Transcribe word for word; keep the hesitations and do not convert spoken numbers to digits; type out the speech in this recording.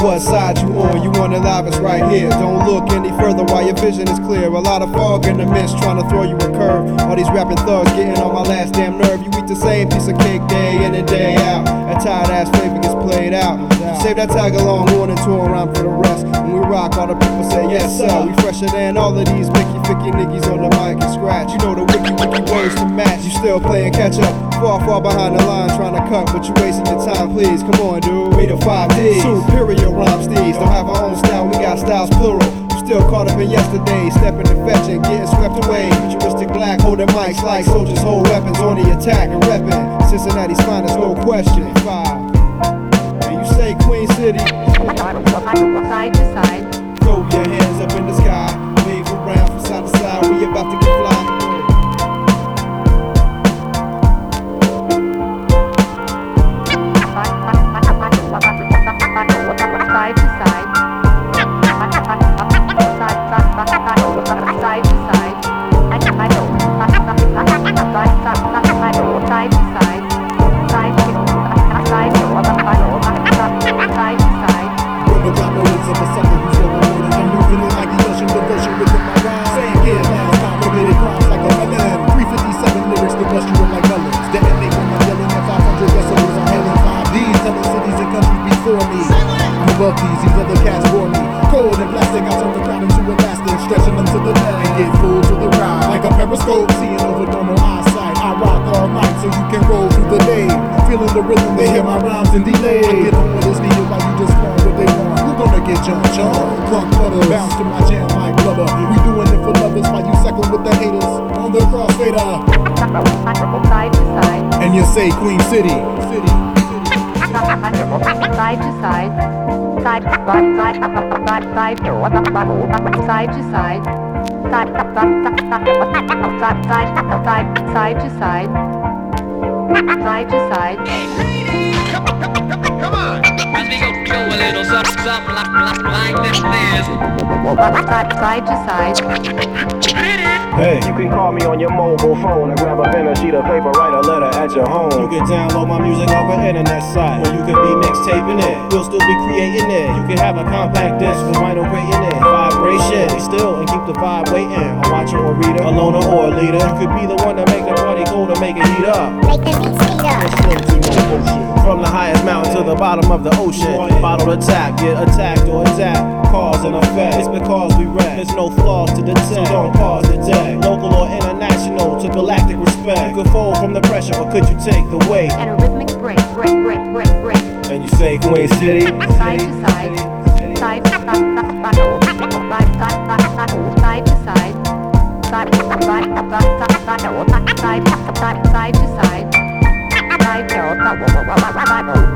what side you on. You want it live, it's right here. Don't look any further while your vision is clear. A lot of fog in the mist trying to throw you a curve. All these rapping thugs getting on my last damn nerve. You eat the same piece of cake day in and day out. That tired ass flavor gets played out. Save that tag along, one and two around for the rest. When we rock, all the people say yes sir. We fresher than all of these Mickey Ficky niggas on the mic and scratch. You know the wiki wiki words to match. You still playing catch up, far far behind the line trying to cut, but you wasting your time. Please come on, dude. We the five D's, superior rhyme steeds. Don't have our own style, we got styles plural. Still caught up in yesterday, stepping and fetching, getting swept away. Futuristic black, holding mics like soldiers hold weapons on the attack and repping. Cincinnati's finest, no question. Five. And you say Queen City. Side to side. Throw your hands up in the sky, wave around from side to side. We about to get fly. Side to side. Side to side. Side to side. Side to side. Side to side. Agglomerate of a sucker who's overloaded. I'm moving it like the ocean, devotion within my rhyme. Saying kid, last time committed crimes like a felon. three fifty-seven lyrics to bust you up like melons. Detonate when I'm yelling at five hundred decibels. I'm hailing five D's, telling cities and countries before me. I'm above these, these other cats for me. Cold and plastic, I turn the crowd into elastic, stretching them to the net and get full to the ride. Like a periscope, seeing over normal eyesight. I rock all night so you can roll through the day. Feeling the rhythm, they hear my rhymes in delay. I get on what is needed while you just want what they want. You gonna get jumped, jump, crunk butter, bounce to my jam like blubber. We doing it for lovers while you suckle with the haters on the crossfader. Side to side. And you say Queen City. City. Side to side. Side side side side side side to side. Side side side side to side. Side to side. Come on, as we go, go a little something, something like, like, like this is. Side side to side. Hey, You can call me on your mobile phone and grab a pen, a sheet of paper, write a letter at your home. you can download my music off an internet site, or you can be mixtaping it. We'll still be creating it. You can have a compact disc with vinyl creating it. Vibration, stay still and keep the vibe waiting. A watcher or reader, a loner or a leader. You could be the one to make the party cold or make it heat up. Make the beat speed up. From the highest mountain to the bottom of the ocean. Bottle attack, get attacked or adapt. Cause and effect, it's because we rap. There's no flaws to detect, so don't pause the deck. Local or international, to galactic respect. You could fold from the pressure, but could you take the weight? And a rhythmic break, break, break, break, break. And you say Queen City. Side to side. Side to side. Side to side. Side to side. Side to side. Side to side.